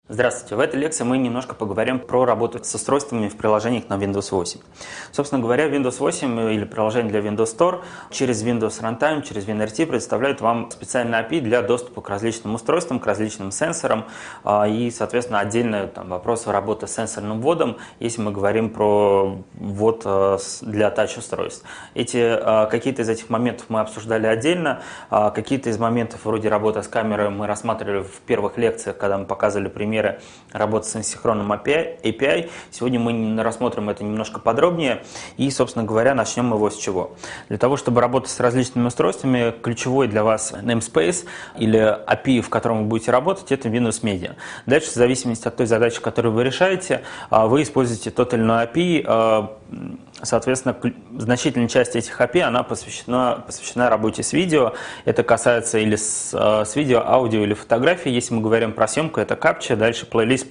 Здравствуйте! В этой лекции мы немножко поговорим про работу с устройствами в приложениях на Windows 8. Собственно говоря, Windows 8 или приложение для Windows Store через Windows Runtime, через WinRT предоставляет вам специальный API для доступа к различным устройствам, к различным сенсорам и, соответственно, отдельно вопрос работы с сенсорным вводом, если мы говорим про ввод для тач-устройств. Какие-то из этих моментов мы обсуждали отдельно, какие-то из моментов вроде работы с камерой мы рассматривали в первых лекциях, когда мы показывали примеры работы с асинхронным API. Сегодня мы рассмотрим это немножко подробнее и, собственно говоря, начнем его с чего. Для того, чтобы работать с различными устройствами, ключевой для вас namespace или API, в котором вы будете работать, это Windows Media. Дальше, в зависимости от той задачи, которую вы решаете, вы используете тот или иной API. Соответственно, значительная часть этих API она посвящена работе с видео. Это касается или с видео, аудио или фотографии. Если мы говорим про съемку, это Capture. Дальше плейлист,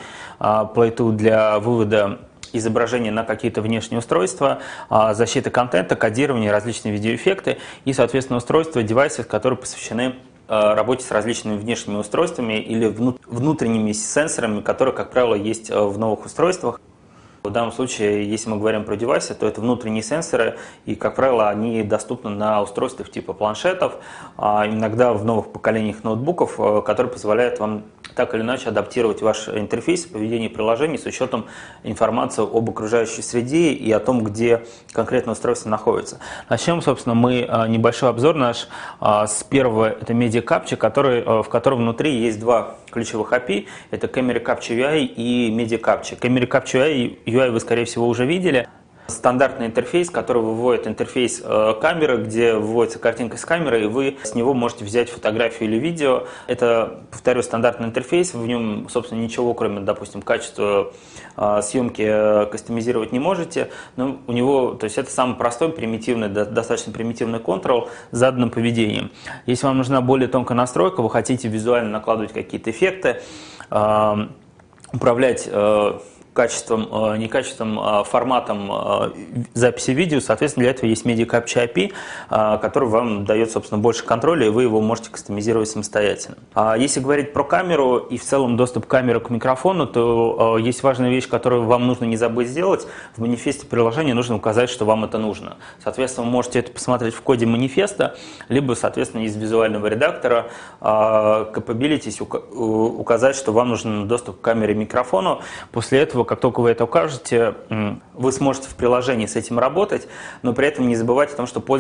Play2 для вывода изображения на какие-то внешние устройства, защита контента, кодирование, различные видеоэффекты и, соответственно, устройства, девайсы, которые посвящены работе с различными внешними устройствами или внутренними сенсорами, которые, как правило, есть в новых устройствах. В данном случае, если мы говорим про девайсы, то это внутренние сенсоры, и, как правило, они доступны на устройствах типа планшетов, иногда в новых поколениях ноутбуков, которые позволяют вам так или иначе адаптировать ваш интерфейс, поведение приложений с учетом информации об окружающей среде и о том, где конкретно устройство находится. Начнем, собственно, мы небольшой обзор наш с первого, это Media Capture, в котором внутри есть два ключевых API, это Camera Capture UI и Media Capture. Camera Capture UI вы, скорее всего, уже видели. Стандартный интерфейс, который выводит интерфейс камеры, где выводится картинка с камеры, и вы с него можете взять фотографию или видео. Это, повторю, стандартный интерфейс, в нем, собственно, ничего, кроме, допустим, качества съемки кастомизировать не можете. Но у него, то есть это самый простой, примитивный, достаточно примитивный контрол с заданным поведением. Если вам нужна более тонкая настройка, вы хотите визуально накладывать какие-то эффекты, управлять качеством, не качеством, форматом записи видео, соответственно, для этого есть Media Capture API, который вам дает, собственно, больше контроля, и вы его можете кастомизировать самостоятельно. Если говорить про камеру и в целом доступ камеры к микрофону, то есть важная вещь, которую вам нужно не забыть сделать. В манифесте приложения нужно указать, что вам это нужно. Соответственно, вы можете это посмотреть в коде манифеста, либо, соответственно, из визуального редактора capabilities указать, что вам нужен доступ к камере и микрофону. После этого, как только вы это укажете, вы сможете в приложении с этим работать, но при этом не забывайте о том, что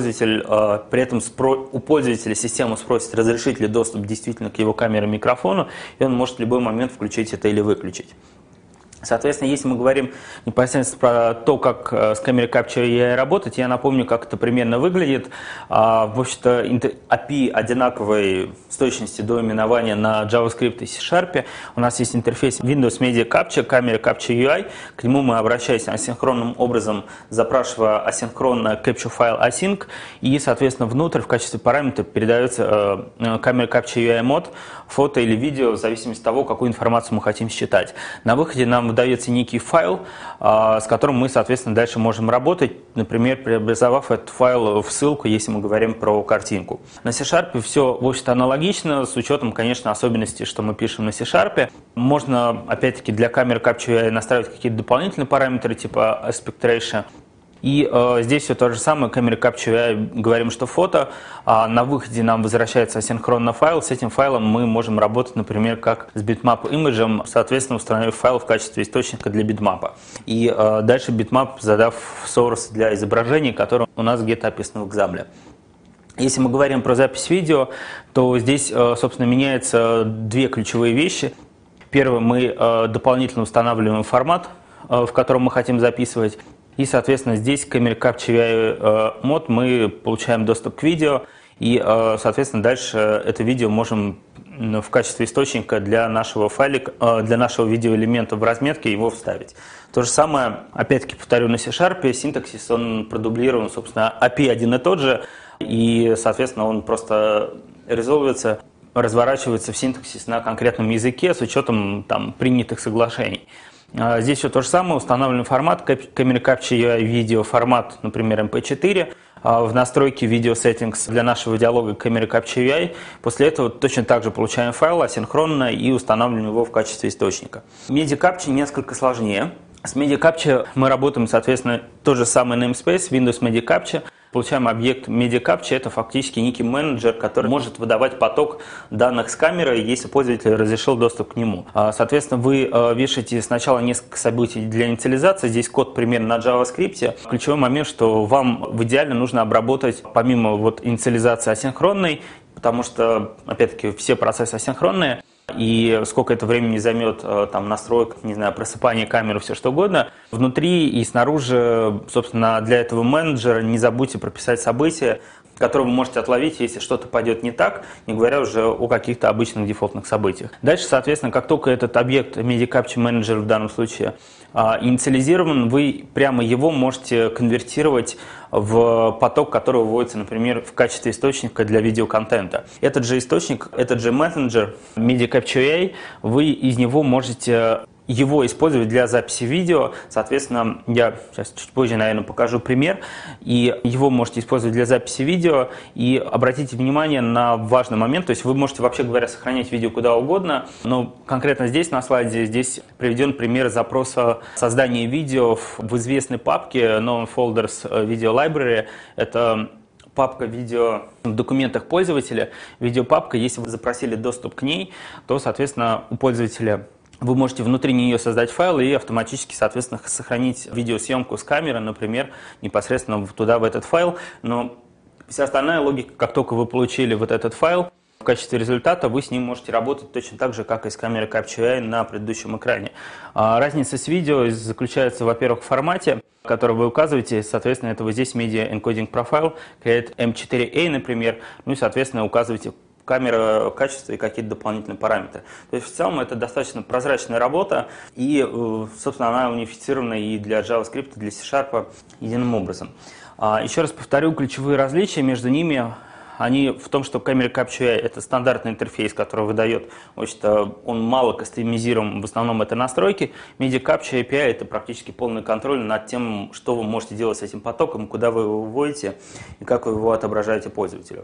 у пользователя система спросит, разрешить ли доступ действительно к его камере и микрофону, и он может в любой момент включить это или выключить. Соответственно, если мы говорим непосредственно про то, как с Camera Capture UI работать, я напомню, как это примерно выглядит. В общем-то, API одинаковой с точностью до именования на JavaScript и C#. У нас есть интерфейс Windows Media Capture, Camera Capture UI. К нему мы обращаемся асинхронным образом, запрашивая асинхронно Capture файл async, и, соответственно, внутрь в качестве параметра передается Camera Capture UI мод, фото или видео, в зависимости от того, какую информацию мы хотим считать. На выходе нам выдается некий файл, с которым мы, соответственно, дальше можем работать, например, преобразовав этот файл в ссылку, если мы говорим про картинку. На C# все, в общем-то, аналогично, с учетом, конечно, особенностей, что мы пишем на C#. Можно, опять-таки, для камеры Capture UI настраивать какие-то дополнительные параметры, типа aspect ratio. И здесь все то же самое, Camera Capture UI, говорим, что фото, на выходе нам возвращается асинхронно файл, с этим файлом мы можем работать, например, как с bitmap имиджем, соответственно, установив файл в качестве источника для bitmap. И дальше bitmap, задав source для изображения, которое у нас где-то описано в экзампле. Если мы говорим про запись видео, то здесь, собственно, меняются две ключевые вещи. Первое, мы дополнительно устанавливаем формат, в котором мы хотим записывать. И, соответственно, здесь Camera Capture UI мод мы получаем доступ к видео, и, соответственно, дальше это видео можем в качестве источника для нашего файлика, для нашего видеоэлемента в разметке его вставить. То же самое, опять-таки, повторю, на C#, синтаксис, он продублирован, собственно, API один и тот же, и, соответственно, он просто резолвится, разворачивается в синтаксис на конкретном языке с учетом принятых соглашений. Здесь все то же самое, установлен формат Camera Capture UI видео, формат, например, MP4, в настройки Video Settings для нашего диалога Camera Capture UI. После этого точно так же получаем файл асинхронно и устанавливаем его в качестве источника. Media Capture несколько сложнее. С Media Capture мы работаем, соответственно, тот же самый namespace Windows Media Capture. Получаем объект Media Capture, это фактически некий менеджер, который может выдавать поток данных с камеры, если пользователь разрешил доступ к нему. Соответственно, вы вешаете сначала несколько событий для инициализации, здесь код примерно на JavaScript. Ключевой момент, что вам в идеале нужно обработать, помимо инициализации асинхронной, потому что, опять-таки, все процессы асинхронные, и сколько это времени займет там настроек, не знаю, просыпание камеры, все что угодно. Внутри и снаружи, собственно, для этого менеджера не забудьте прописать события, которые вы можете отловить, если что-то пойдет не так, не говоря уже о каких-то обычных дефолтных событиях. Дальше, соответственно, как только этот объект Media Capture Manager в данном случае инициализирован, вы прямо его можете конвертировать в поток, который выводится, например, в качестве источника для видеоконтента. Этот же источник, этот же мессенджер Media Capture AI, вы из него можете его использовать для записи видео. Соответственно, я сейчас чуть позже, наверное, покажу пример. И его можете использовать для записи видео. И обратите внимание на важный момент. То есть вы можете, вообще говоря, сохранять видео куда угодно. Но конкретно здесь на слайде здесь приведен пример запроса создания видео в известной папке Known Folders Video Library. Это папка видео в документах пользователя. Видеопапка, если вы запросили доступ к ней, то, соответственно, у пользователя вы можете внутри нее создать файл и автоматически, соответственно, сохранить видеосъемку с камеры, например, непосредственно туда, в этот файл. Но вся остальная логика, как только вы получили вот этот файл, в качестве результата вы с ним можете работать точно так же, как и с камерой Capture AI на предыдущем экране. Разница с видео заключается, во-первых, в формате, который вы указываете. Соответственно, это вот здесь Media Encoding Profile, Create M4A, например. Ну и, соответственно, указываете камера, качество и какие-то дополнительные параметры. То есть в целом это достаточно прозрачная работа, и, собственно, она унифицирована и для JavaScript, и для C# единым образом. Еще раз повторю, ключевые различия между ними, они в том, что Camera Capture AI – это стандартный интерфейс, который выдает, он мало кастомизируем, в основном это настройки. Media Capture API – это практически полный контроль над тем, что вы можете делать с этим потоком, куда вы его выводите и как вы его отображаете пользователю.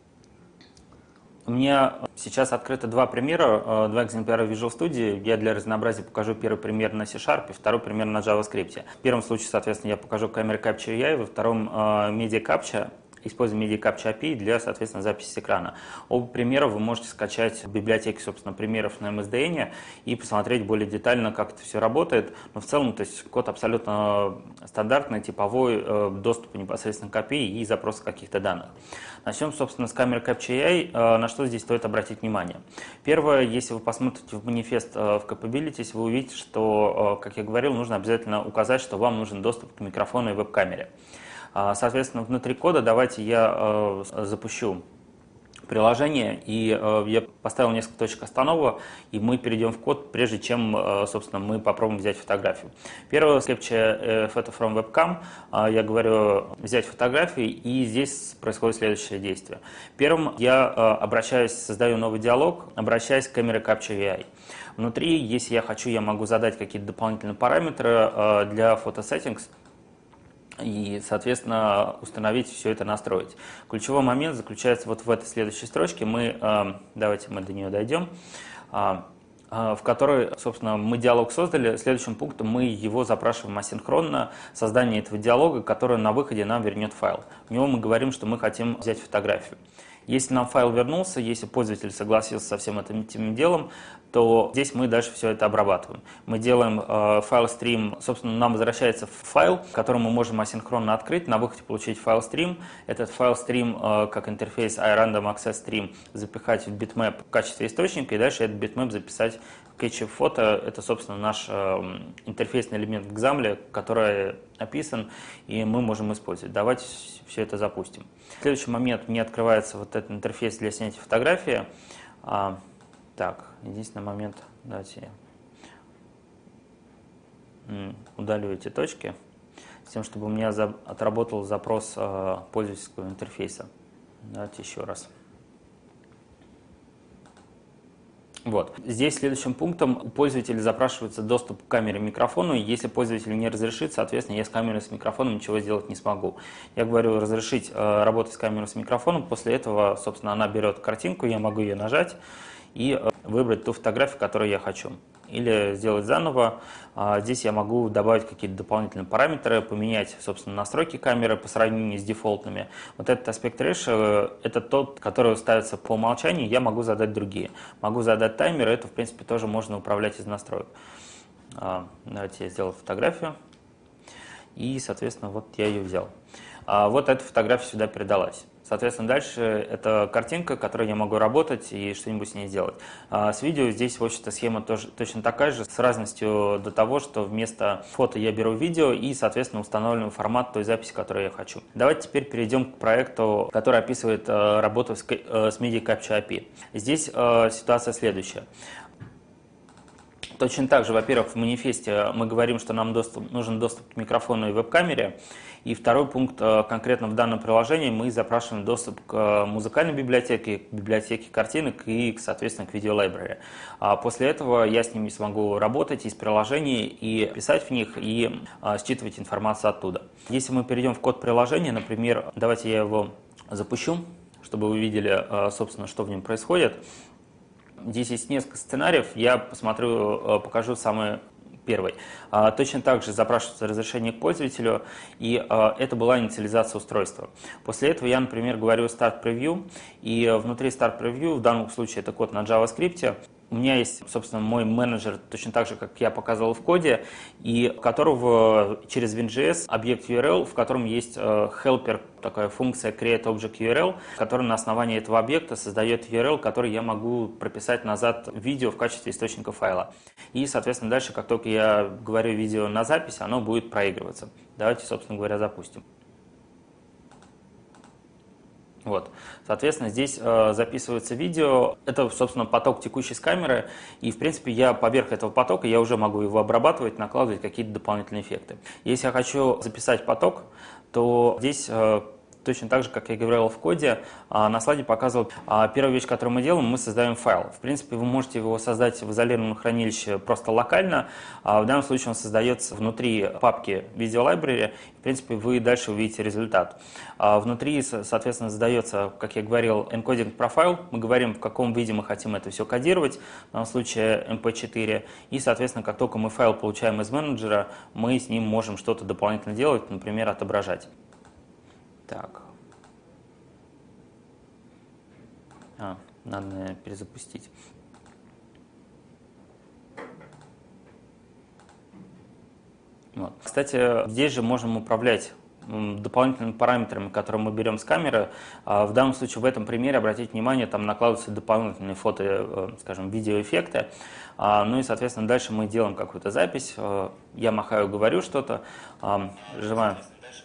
У меня сейчас открыто два примера, два экземпляра Visual Studio. Я для разнообразия покажу первый пример на C# и второй пример на JavaScript. В первом случае, соответственно, я покажу Camera Capture AI, во втором Media Capture. Используем Media Capture API для, соответственно, записи с экрана. Оба примера вы можете скачать в библиотеке, собственно, примеров на MSDN и посмотреть более детально, как это все работает. Но в целом, то есть код абсолютно стандартный, типовой, доступ непосредственно к API и запрос каких-то данных. Начнем, собственно, с Camera Capture AI. На что здесь стоит обратить внимание? Первое, если вы посмотрите в манифест в Capabilities, вы увидите, что, как я говорил, нужно обязательно указать, что вам нужен доступ к микрофону и веб-камере. Соответственно, внутри кода давайте я запущу приложение, и я поставил несколько точек остановок, и мы перейдем в код, прежде чем, собственно, мы попробуем взять фотографию. Первое, capture photo from webcam, я говорю взять фотографию, и здесь происходит следующее действие. Первым я обращаюсь, создаю новый диалог, обращаясь к Camera Capture AI. Внутри, если я хочу, я могу задать какие-то дополнительные параметры для Photo Settings, и, соответственно, установить все это, настроить. Ключевой момент заключается вот в этой следующей строчке. Давайте мы до нее дойдем, в которой, собственно, мы диалог создали. Следующим пунктом мы его запрашиваем асинхронно, создание этого диалога, который на выходе нам вернет файл. В него мы говорим, что мы хотим взять фотографию. Если нам файл вернулся, если пользователь согласился со всем этим делом, то здесь мы дальше все это обрабатываем. Мы делаем файл-стрим, собственно, нам возвращается файл, который мы можем асинхронно открыть, на выходе получить файл-стрим. Этот файл-стрим, как интерфейс iRandom Access Stream, запихать в bitmap в качестве источника, и дальше этот bitmap записать в Catch Photo. Это, собственно, наш интерфейсный элемент в XAML, который описан, и мы можем использовать. Давайте все это запустим. В следующий момент мне открывается вот этот интерфейс для снятия фотографии. Так, единственный момент, давайте я удалю эти точки, с тем, чтобы у меня отработал запрос пользовательского интерфейса. Давайте еще раз. Вот. Здесь следующим пунктом у пользователя запрашивается доступ к камере и микрофону. Если пользователь не разрешит, соответственно, я с камерой и с микрофоном ничего сделать не смогу. Я говорю разрешить работать с камерой и с микрофоном. После этого, собственно, она берет картинку, я могу ее нажать и выбрать ту фотографию, которую я хочу. Или сделать заново. Здесь я могу добавить какие-то дополнительные параметры, поменять, собственно, настройки камеры по сравнению с дефолтными. Вот этот аспект ratio – это тот, который ставится по умолчанию, я могу задать другие. Могу задать таймер, это, в принципе, тоже можно управлять из настроек. Давайте я сделаю фотографию. И, соответственно, вот я ее взял. Вот эта фотография сюда передалась. Соответственно, дальше это картинка, которой я могу работать и что-нибудь с ней сделать. С видео здесь, в общем-то, схема тоже точно такая же, с разностью до того, что вместо фото я беру видео и, соответственно, устанавливаю формат той записи, которую я хочу. Давайте теперь перейдем к проекту, который описывает работу с Media Capture API. Здесь ситуация следующая. Точно так же, во-первых, в манифесте мы говорим, что нам нужен доступ к микрофону и веб-камере. И второй пункт, конкретно в данном приложении, мы запрашиваем доступ к музыкальной библиотеке, к библиотеке картинок и, соответственно, к видеолайбрери. После этого я с ними смогу работать из приложений и писать в них, и считывать информацию оттуда. Если мы перейдем в код приложения, например, давайте я его запущу, чтобы вы видели, собственно, что в нем происходит. Здесь есть несколько сценариев, я посмотрю, покажу самый первый. Точно так же запрашивается разрешение к пользователю, и это была инициализация устройства. После этого я, например, говорю Start Preview, и внутри Start Preview, в данном случае это код на JavaScript, у меня есть, собственно, мой менеджер, точно так же, как я показывал в коде, и которого через WinJS объект URL, в котором есть helper, такая функция create object URL, которая на основании этого объекта создает URL, который я могу прописать назад в видео в качестве источника файла. И, соответственно, дальше, как только я говорю видео на запись, оно будет проигрываться. Давайте, собственно говоря, запустим. Вот. Соответственно, здесь записывается видео, это, собственно, поток текущий с камеры, и, в принципе, я поверх этого потока я уже могу его обрабатывать, накладывать какие-то дополнительные эффекты. Если я хочу записать поток, то здесь точно так же, как я говорил в коде, на слайде показывал, первая вещь, которую мы делаем, мы создаем файл. В принципе, вы можете его создать в изолированном хранилище просто локально, в данном случае он создается внутри папки Video Library, в принципе, вы дальше увидите результат. Внутри, соответственно, задается, как я говорил, encoding профайл, мы говорим, в каком виде мы хотим это все кодировать, в данном случае MP4, и, соответственно, как только мы файл получаем из менеджера, мы с ним можем что-то дополнительно делать, например, отображать. Так. Надо, наверное, перезапустить. Вот. Кстати, здесь же можем управлять дополнительными параметрами, которые мы берем с камеры. В данном случае, в этом примере, обратите внимание, там накладываются дополнительные фото, скажем, видеоэффекты. Ну и, соответственно, дальше мы делаем какую-то запись. Я махаю, говорю что-то, нажимаю.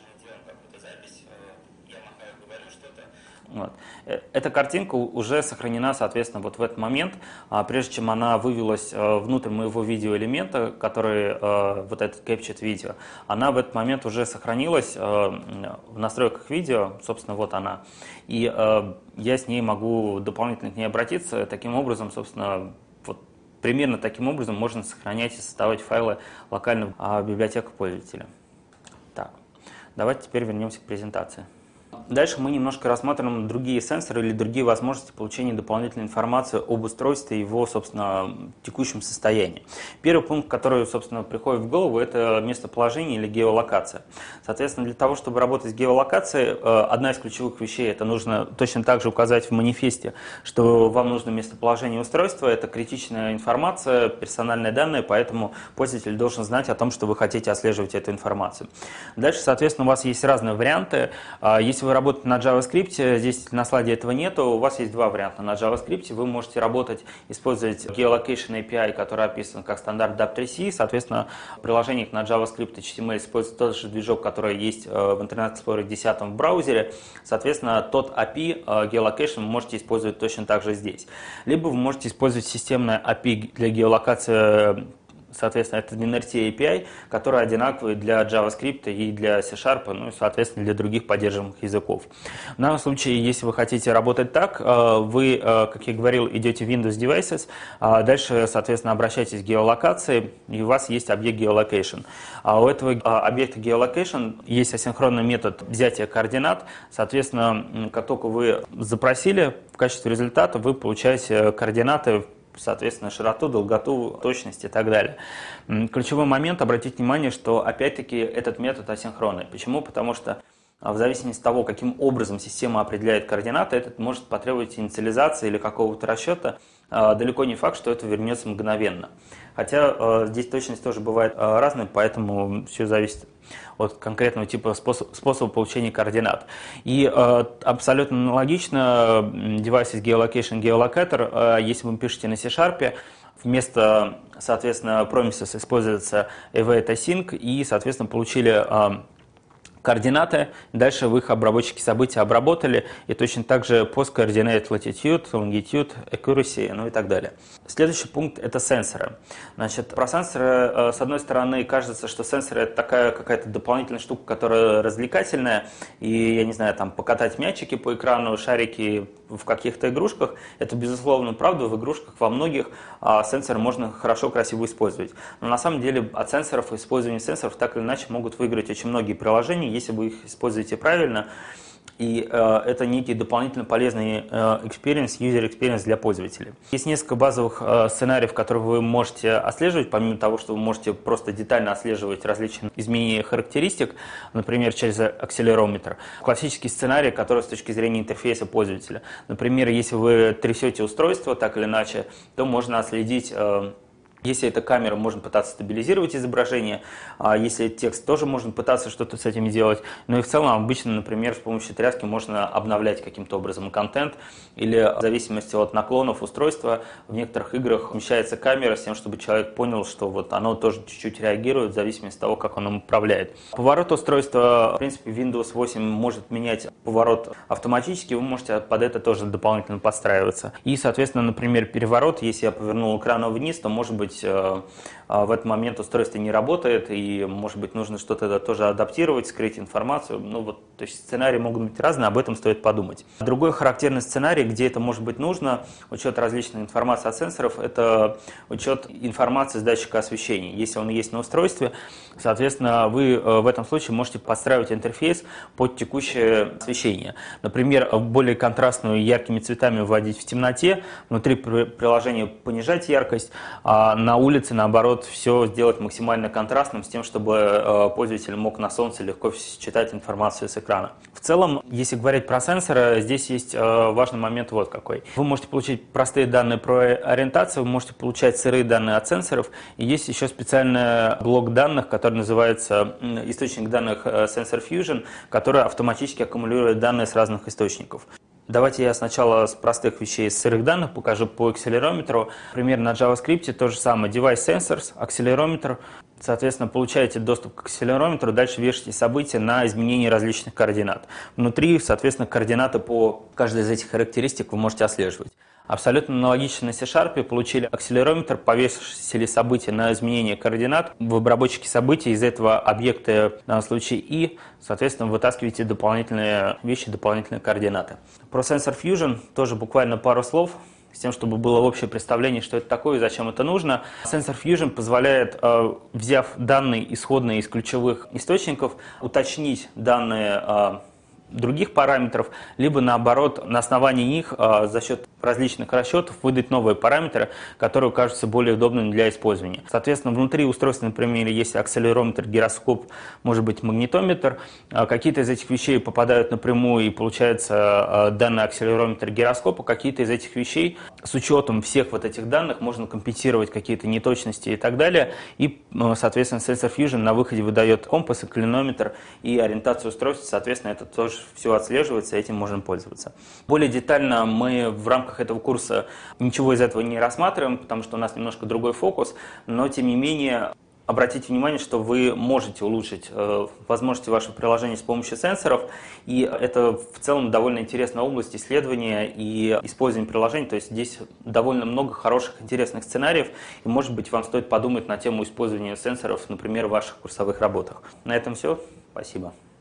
Вот. Эта картинка уже сохранена, соответственно, вот в этот момент, прежде чем она вывелась внутрь моего видеоэлемента, который вот этот captured видео, она в этот момент уже сохранилась в настройках видео, собственно, вот она, и я с ней могу дополнительно к ней обратиться, таким образом, собственно, вот примерно таким образом можно сохранять и создавать файлы локально в библиотеках пользователя. Так, давайте теперь вернемся к презентации. Дальше мы немножко рассмотрим другие сенсоры или другие возможности получения дополнительной информации об устройстве и его, собственно, текущем состоянии. Первый пункт, который, собственно, приходит в голову, это местоположение или геолокация. Соответственно, для того, чтобы работать с геолокацией, одна из ключевых вещей, это нужно точно так же указать в манифесте, что вам нужно местоположение устройства, это критичная информация, персональные данные, поэтому пользователь должен знать о том, что вы хотите отслеживать эту информацию. Дальше, соответственно, у вас есть разные варианты. Если вы работаете на JavaScript, здесь на слайде этого нету, у вас есть два варианта на JavaScript. Вы можете работать, использовать Geolocation API, который описан как стандарт DAP3C. Соответственно, в приложениях на JavaScript HTML используется тот же движок, который есть в Internet Explorer 10 в браузере. Соответственно, тот API Geolocation вы можете использовать точно так же здесь. Либо вы можете использовать системное API для геолокации соответственно, это WinRT API, который одинаковый для JavaScript и для C#, ну и, соответственно, для других поддерживаемых языков. В данном случае, если вы хотите работать так, вы, как я говорил, идете в Windows Devices, дальше, соответственно, обращаетесь к геолокации, и у вас есть объект Geolocation. А у этого объекта Geolocation есть асинхронный метод взятия координат, соответственно, как только вы запросили, в качестве результата вы получаете координаты, соответственно, широту, долготу, точность и так далее. Ключевой момент, обратите внимание, что опять-таки этот метод асинхронный. Почему? Потому что в зависимости от того, каким образом система определяет координаты, это может потребовать инициализации или какого-то расчета. Далеко не факт, что это вернется мгновенно. Хотя здесь точность тоже бывает разной, поэтому все зависит от конкретного типа способа получения координат. И абсолютно аналогично Devices Geolocation Geolocator, если вы пишете на C#, вместо, соответственно, promises используется await async, и, соответственно, получили координаты, дальше вы их обработчики событий обработали, и точно так же post-coordinate latitude, longitude, accuracy, ну и так далее. Следующий пункт – это сенсоры. Значит, про сенсоры, с одной стороны, кажется, что сенсоры – это такая какая-то дополнительная штука, которая развлекательная, и, я не знаю, там, покатать мячики по экрану, шарики в каких-то игрушках, это, безусловно, правда, в игрушках во многих сенсоры можно хорошо, красиво использовать. Но на самом деле от сенсоров, использование сенсоров так или иначе могут выиграть очень многие приложения, если вы их используете правильно, и это некий дополнительно полезный experience, user experience для пользователей. Есть несколько базовых сценариев, которые вы можете отслеживать, помимо того, что вы можете просто детально отслеживать различные изменения характеристик, например, через акселерометр. Классический сценарий, который с точки зрения интерфейса пользователя. Например, если вы трясете устройство так или иначе, то можно отследить. Если это камера, можно пытаться стабилизировать изображение, а если текст, тоже можно пытаться что-то с этим делать. Но и в целом обычно, например, с помощью тряски можно обновлять каким-то образом контент, или в зависимости от наклонов устройства в некоторых играх умещается камера с тем, чтобы человек понял, что вот оно тоже чуть-чуть реагирует в зависимости от того, как он им управляет. Поворот устройства, в принципе, Windows 8 может менять поворот автоматически, вы можете под это тоже дополнительно подстраиваться. И, соответственно, например, переворот, если я повернул экран вниз, то может быть в этот момент устройство не работает, и, может быть, нужно что-то тоже адаптировать, скрыть информацию. Ну, вот, то есть сценарии могут быть разные, об этом стоит подумать. Другой характерный сценарий, где это может быть нужно, учет различной информации от сенсоров, это учет информации с датчика освещения. Если он есть на устройстве, соответственно, вы в этом случае можете подстраивать интерфейс под текущее освещение. Например, более контрастную яркими цветами вводить в темноте, внутри приложения понижать яркость, а на улице, наоборот, все сделать максимально контрастным, с тем, чтобы пользователь мог на солнце легко читать информацию с экрана. В целом, если говорить про сенсоры, здесь есть важный момент вот какой. Вы можете получить простые данные про ориентацию, вы можете получать сырые данные от сенсоров, и есть еще специальный блок данных, который называется источник данных Sensor Fusion, который автоматически аккумулирует данные с разных источников. Давайте я сначала с простых вещей, с сырых данных покажу по акселерометру. Например, на JavaScript то же самое. Device Sensors, акселерометр. Соответственно, получаете доступ к акселерометру, дальше вешаете события на изменение различных координат. Внутри, соответственно, координаты по каждой из этих характеристик вы можете отслеживать. Абсолютно аналогично на C#, получили акселерометр, повесили события на изменение координат. В обработчике событий из этого объекта, в данном случае и, соответственно, вытаскиваете дополнительные вещи, дополнительные координаты. Про Sensor Fusion тоже буквально пару слов, с тем, чтобы было общее представление, что это такое и зачем это нужно. Sensor Fusion позволяет, взяв данные исходные из ключевых источников, уточнить данные других параметров, либо наоборот, на основании них за счет различных расчетов выдать новые параметры, которые кажутся более удобными для использования. Соответственно, внутри устройства, например, есть акселерометр, гироскоп, может быть магнитометр. Какие-то из этих вещей попадают напрямую и получается данные акселерометр, гироскопа. Какие-то из этих вещей с учетом всех вот этих данных можно компенсировать какие-то неточности и так далее. И, соответственно, Sensor Fusion на выходе выдает компас, клинометр и ориентацию устройства. Соответственно, это тоже все отслеживается, этим можно пользоваться. Более детально мы в рамках этого курса ничего из этого не рассматриваем, потому что у нас немножко другой фокус, но тем не менее обратите внимание, что вы можете улучшить возможности вашего приложения с помощью сенсоров, и это в целом довольно интересная область исследования и использования приложений, то есть здесь довольно много хороших, интересных сценариев, и, может быть, вам стоит подумать на тему использования сенсоров, например, в ваших курсовых работах. На этом все. Спасибо.